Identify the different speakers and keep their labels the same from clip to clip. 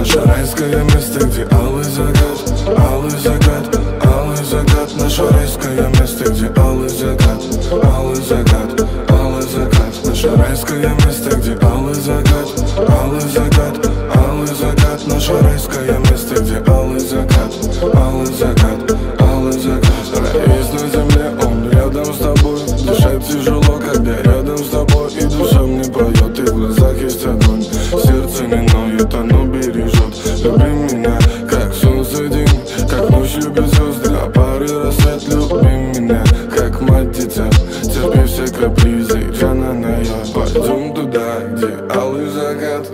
Speaker 1: Наше райское место, где алый закат, алый закат, алый закат. Наше райское место, где алый закат, алый закат, алый закат. Наше райское место, где алый закат, алый закат, алый закат. Наше райское место, где алый закат, алый закат, алый закат. Рай есть на земле, он рядом с тобой. Дышать тяжело, когда рядом с тобой. И душа мне поет, и в глазах есть огонь. Сердце не ноет, оно бережет. Люби меня, как солнце день, как ночь любит звезды, а пары рассвет. Люби меня, как мать дитя, терпи все капризы, Джана Ная. Пойдем туда, где алый закат.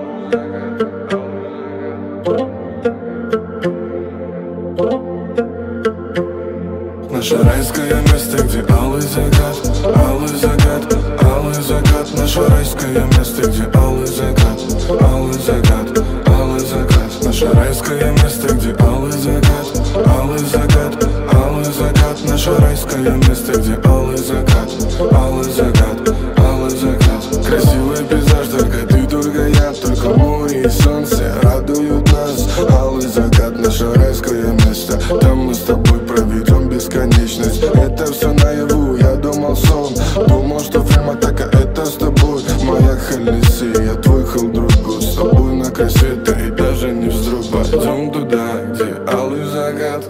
Speaker 1: Наше райское место, где алый закат, алый закат, алый закат. Наше райское место, где алый закат, алый закат, алый закат. Наше райское место, где алый закат, алый закат, алый закат. Наше райское место, где алый закат, алый закат, алый закат. Красивый пейзаж, только я, только море и солнце радуют нас. Алый закат, наше райское место, там мы с тобой проведем бесконечность. Это все наяву, я думал сон, думал, что фильм атака это с тобой. Моя Халиси, я твой друг, с тобой на край света и даже не вздрог. Пойдем туда, где алый закат.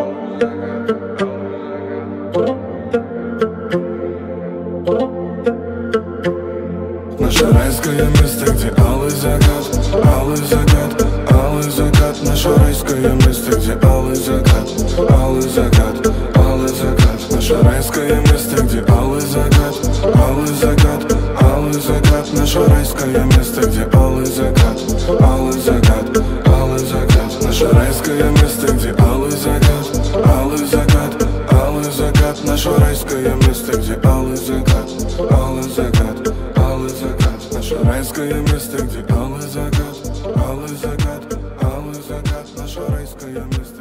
Speaker 1: Наше райское место, где алый закат, алый закат, алый закат. Наше райское место, где алый закат, алый закат, алый закат. Наше райское место, где алый закат, алый закат, алый закат. Наше райское место, где алый закат, алый закат, алый закат. Наше райское место, где алый закат, алый закат, алый закат. Наше райское место, где алый закат, алый закат, алый закат. Наше райское место, где алый закат, алый закат, алый закат. Наше райское место.